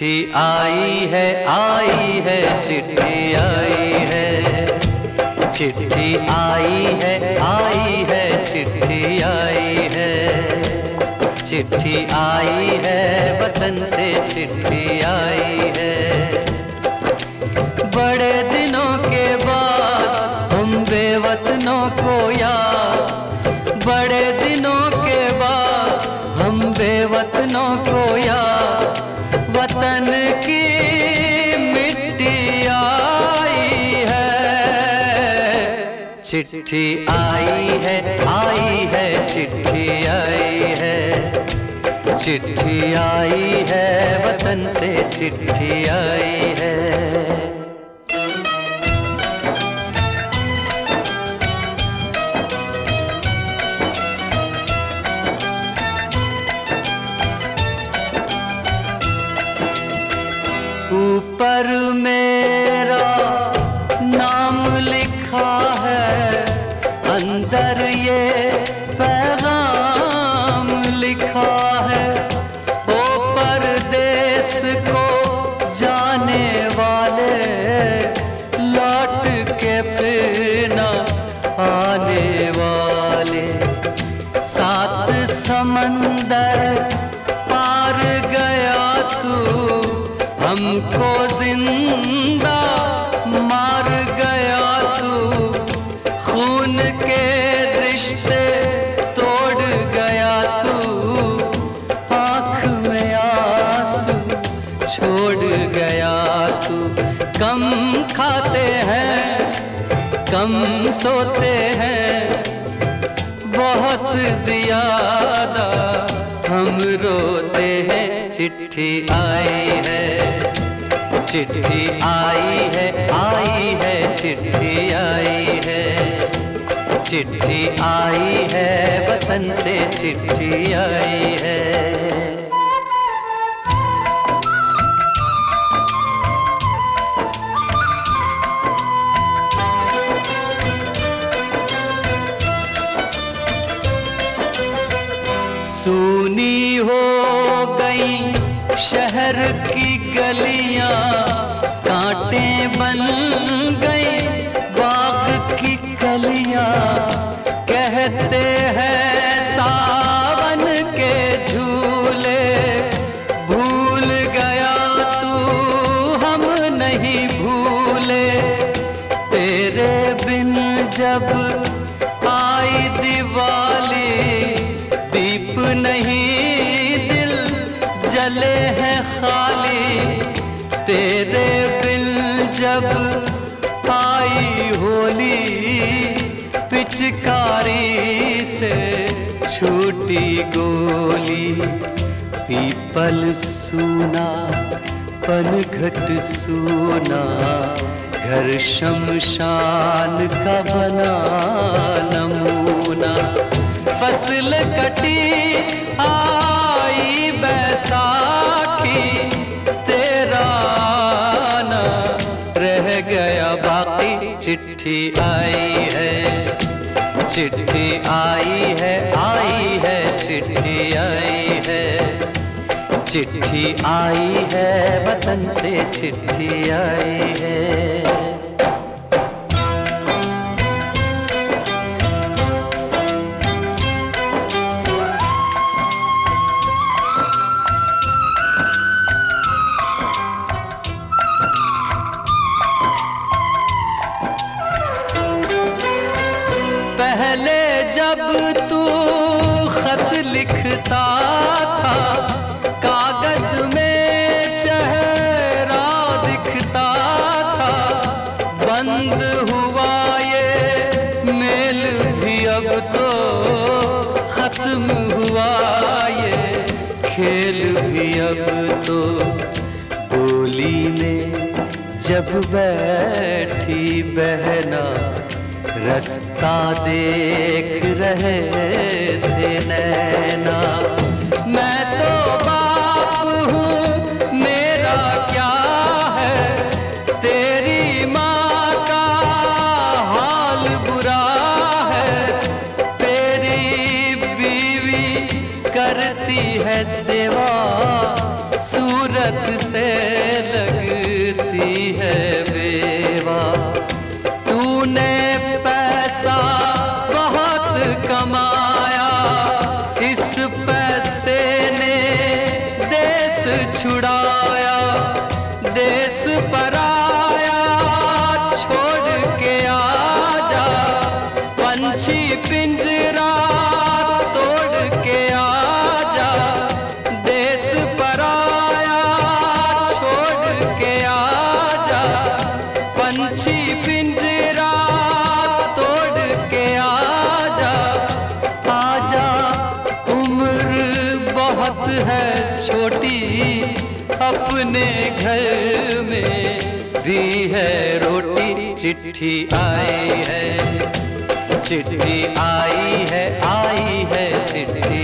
चिट्ठी आई है चिट्ठी आई है, चिट्ठी आई है चिट्ठी आई है, चिट्ठी आई है वतन से चिट्ठी आई है। बड़े दिनों के बाद हम बेवतनों को याद, बड़े दिनों के बाद हम बेवतनों को याद, वतन की मिट्टी आई है। चिट्ठी आई है चिट्ठी आई है, चिट्ठी आई है वतन से चिट्ठी आई है। ऊपर मेरा नाम लिखा है, अंदर ये पैगाम लिखा है। ओ परदेस को जाने वाले, लौट के फिर न आने वाले, सात समंदर पार गया तू, हमको जिंदा मार गया तू, खून के रिश्ते तोड़ गया तू, आँख में आंसू छोड़ गया तू। कम खाते हैं कम सोते हैं, बहुत ज्यादा हम रोते हैं। चिट्ठी आई है, चिट्ठी आई है चिट्ठी आई है, चिट्ठी आई है वतन से चिट्ठी आई है। सूनी हो गई शहर की गलियां, कांटे बन गई बाग की कलियां, कहते हैं सावन के झूले, भूल गया तू हम नहीं भूले। तेरे बिन जब आई दिवाली, दीप नहीं दिल जले हैं खाली। तेरे बिन जब आई होली, पिचकारी से छूटी गोली। पीपल सूना पनघट सूना, घर शमशान का बना नमूना। फसल कटी आई बैसाखी, तेरा ना रह गया बाकी। चिट्ठी आई है, चिट्ठी आई है चिट्ठी आई है, चिट्ठी आई है वतन से चिट्ठी आई है। पहले जब तू खत लिखता था, कागज में चेहरा दिखता था। बंद हुआ ये मेल भी अब तो, खत्म हुआ ये खेल भी अब तो। बोली में जब बैठी बहना, रास्ता देख रहे थे नैना। मैं तो बाप हूँ मेरा क्या है, तेरी माँ का हाल बुरा है। तेरी बीवी करती है सेवा, सूरज सूरत से लगती है बेवा। तूने पैसा बहुत कमाया, इस पैसे ने देश छुड़ाया। देश पराया छोड़ के आजा, पंछी पिंजरा तोड़ के आजा। देश पराया छोड़ के आजा, पंछी पिंजरा तोड़ के आजा। आजा उम्र बहुत है छोटी, अपने घर में भी है रोटी। चिट्ठी आई है, चिट्ठी आई है, आई है चिट्ठी।